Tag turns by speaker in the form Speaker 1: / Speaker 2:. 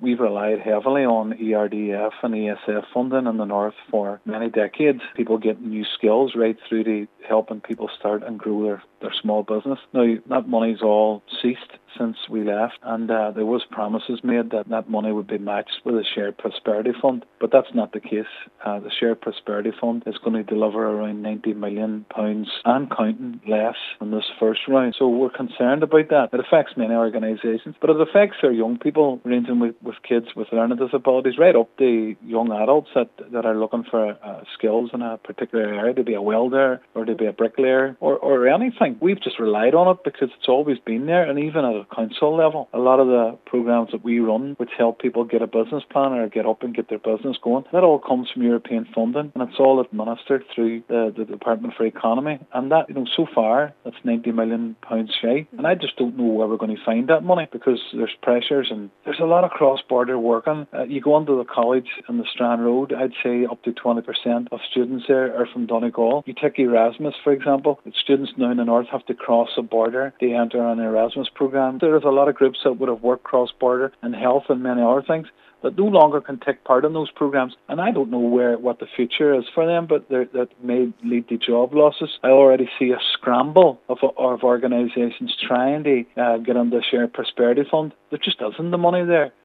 Speaker 1: we've relied heavily on ERDF and ESF funding in the North for many decades. People get new skills right through to helping people start and grow their small business. Now, that money's all ceased since we left, and there was promises made that that money would be matched with a Shared Prosperity Fund, but that's not the case. The Shared Prosperity Fund is going to deliver around £90 million and counting less in this first round. So we're concerned about that. It affects many organisations, but it affects our young people, ranging with kids with learning disabilities, right up to young adults that are looking for skills in a particular area, to be a welder or to be a bricklayer or anything. We've just relied on it because it's always been there, and even at a council level, a lot of the programs that we run, which help people get a business plan or get up and get their business going, that all comes from European funding, and it's all administered through the Department for Economy. And that, so far, that's £90 million shy. And I just don't know where we're going to find that money, because there's pressures and there's a lot of cross-border working. You go onto the college in the Strand Road, I'd say up to 20% of students there are from Donegal. You take Erasmus, for example. Students now in the North have to cross a border to enter an Erasmus program. There's a lot of groups that would have worked cross-border in health and many other things that no longer can take part in those programs. And I don't know what the future is for them, but that may lead to job losses. I already see a scramble of organisations trying to get on the Shared Prosperity Fund. There just isn't the money there.